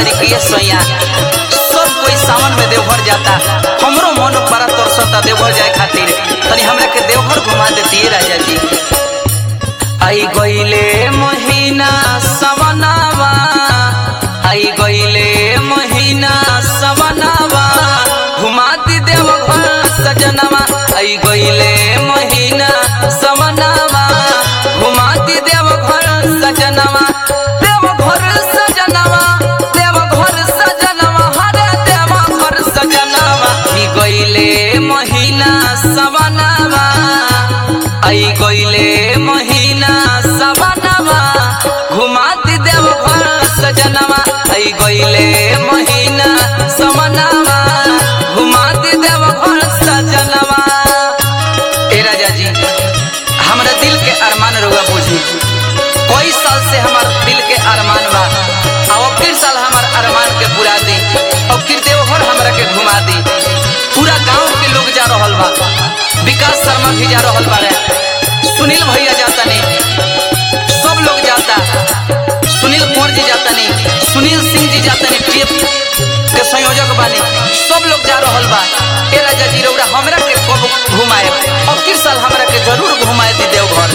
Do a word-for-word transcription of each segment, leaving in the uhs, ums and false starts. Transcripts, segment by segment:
तरीके सैया सब कोई सावन में देवघर जाता, हमरो मन बड़ा तरसता देवघर जाए खातिर, तनी हमरा के देवघर घुमा देती राजा जी। आई गईले महीना सवनावा, आई गईले महीना सवनावा, घुमाती देवघर सजनवा। आई गईले महीना सवनावा, घुमाती देवघर सजनवा। देवघर सजनवा, देवघर सजनवा, हरे देवघर सजनवा। आई गईले महीना सवनावा, आई गईले महीना सवनावा, घुमाती देवघर सजनवा। आई गईले महीना सवनावा, घुमाती देवघर सजनवा। ए राजा जी हमरा दिल के अरमान रुआ बुझी, कोई साल से हमार दिल के अरमान बा, अब फिर साल हमार अरमान के पूरा दी, अब फिर देवघर हमरा के घुमा दी। पूरा गांव के लोग जा रहल बा, विकास शर्मा भी जा रहल बारे, सुनील भैया जाता नहीं, सब लोग जाता, सुनील कुंवर जी जाता नहीं, सुनील सिंह जी जाता नहीं, ट्रिप के संयोजक बानी, सब लोग जा रहल बा। ए राजा जी रउरा हमरा के कब घुमाए, अब किस साल हमरा के जरूर घुमाए दी देवघर,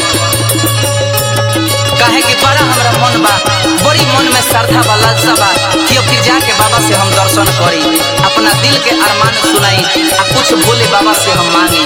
काहे कि बड़ा हमरा मन बा, बड़ी मन में श्रद्धा बा, लालसा बा कि अब फिर जाके बाबा से हम दर्शन करी, अपना दिल के अरमान सुनाई, आ कुछ बोले बाबा से हम मांगी।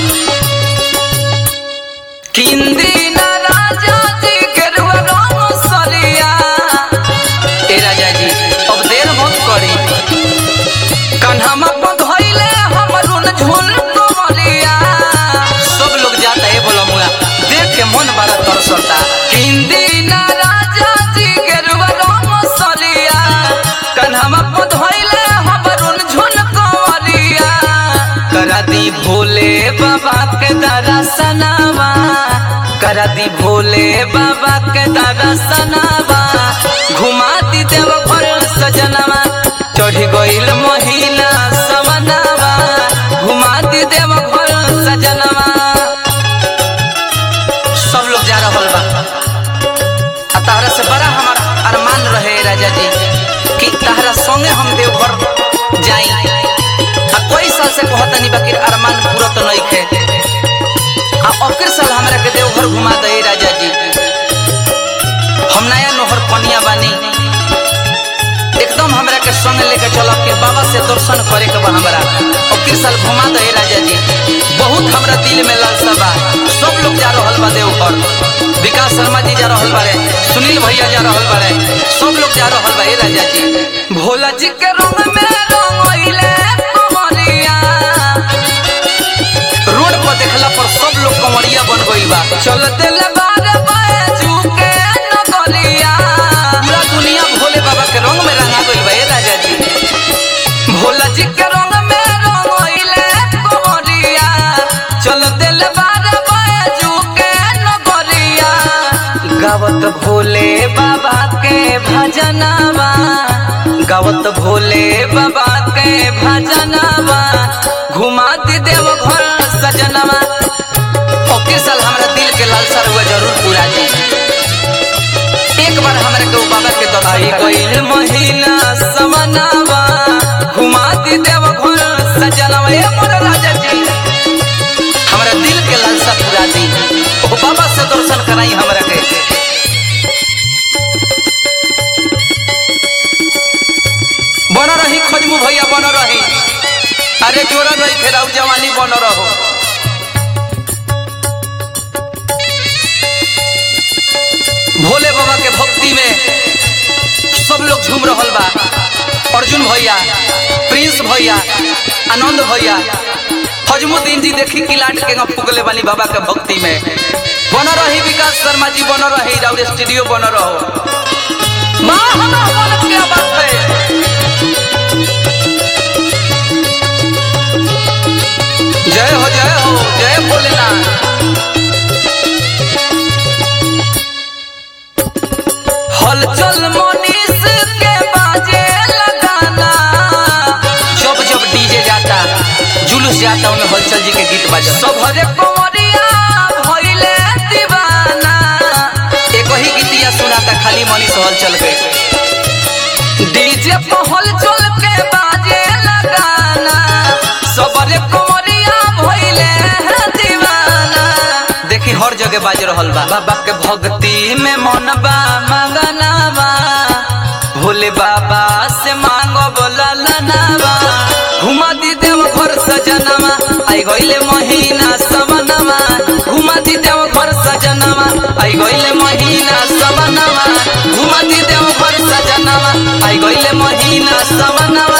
किंदी ना राजा जी गेरुआ रंग सलिया, ए राजा जी अब देर मत करी, कन्हमा बंधइले हमरुन झुल कमलिया। सब लोग जाता है बोला मुआ, देख के मन बड़ा तरसता। किंदी ना राजा जी गेरुआ रंग सलिया, कन्हमा बंधइले हमरुन झुल कमलिया। करा दी भोले बाबा के दर्शनवा, करा दी भोले बाबा के दर्शनवा, घुमाती देवघर सजनवा। चढ़ गईल महीना सवनावा, घुमाती देवघर सजनवा। सब लोग जा रहल बा, आ तारा से बड़ा हमारा अरमान रहे राजा जी कि तारा संगे हम देवघर जाई, आ कोई साल से कहतनी बाकी अरमान पूरा तो नहीं खे, आ अबके साल हमरा के देवघर घुमा दे राजा जी। हम नया नोहर पनिया बानी, एकदम हमरा के संग लेके चलो कि बाबा से दर्शन करे के बा हमरा, अबके साल घुमा दे राजा जी। बहुत हमरा दिल में लालसा बा, सब लोग जा रहल बा देवघर, विकास शर्मा जी जा रहल बारे, सुनील भैया जा रहल बारे, सब लोग जा रहल बा। ए राजा जी भोला जी के रंग में रंगइले कमरिया, रोड पर देखला पर सब लोग कमरिया बन गइल बा। चलते ले बारे बाजू के नगलिया, पूरा दुनिया भोले बाबा के रंग में रंगा गइल बा। ए राजा जी भोला जी के रंग में रंगइले कमरिया, चलते ले बारे बाजू के नगलिया। गावत भोले बाबा के भजनवा, गावत भोले बाबा के भजनवा, घुमाती देवघर सजनवा। ओके साल हमरा दिल के लालसा हुआ जरूर पूरा जी, एक बार हमरा के बाबा के दवाई गईल महीना सवनावा, घुमाती देवघर सजनवा। ए मोर राजा जी हमरा दिल के लालसा पूरा दी, ओ बाबा से दर्शन कराई हमरा के। बन रही खजमू भैया बन रही, अरे जोरा रही फेराउ जवानी बन रहो। भोले बाबा के भक्ति में सब लोग झूम रहल बा, अर्जुन भैया, प्रिंस भैया, आनंद भैया, फजमुद्दीन जी देखी किलाट के फुगले वाली बाबा के भक्ति में। बन रही विकास शर्मा जी बन रही, राउर स्टूडियो बन रहो। माँ हमारा क्या बात है, जय हो जय हो जय भोलेनाथ। हलचल मनीष के बाजे लगाना, जब जब डीजे जाता जुलूस जाता उनमें हलचल जी के गीत बजा, सब हरे कोमरिया भइले दीवाना। एक ही गीतिया सुनाता खाली मनीष हलचल के, डीजे हर जगह बाज रहल बा। बाबा के भक्ति में मन बा मगनावा, भोले बाबा से मांगो बोला लनावा। घुमा दी देव घर सजनवा, आई गइले महीना सवनवा। घुमा दी देव घर सजनवा, आई गइले महीना सवनवा। घुमा दी देव घर सजनवा, आई गइले महीना सवनवा।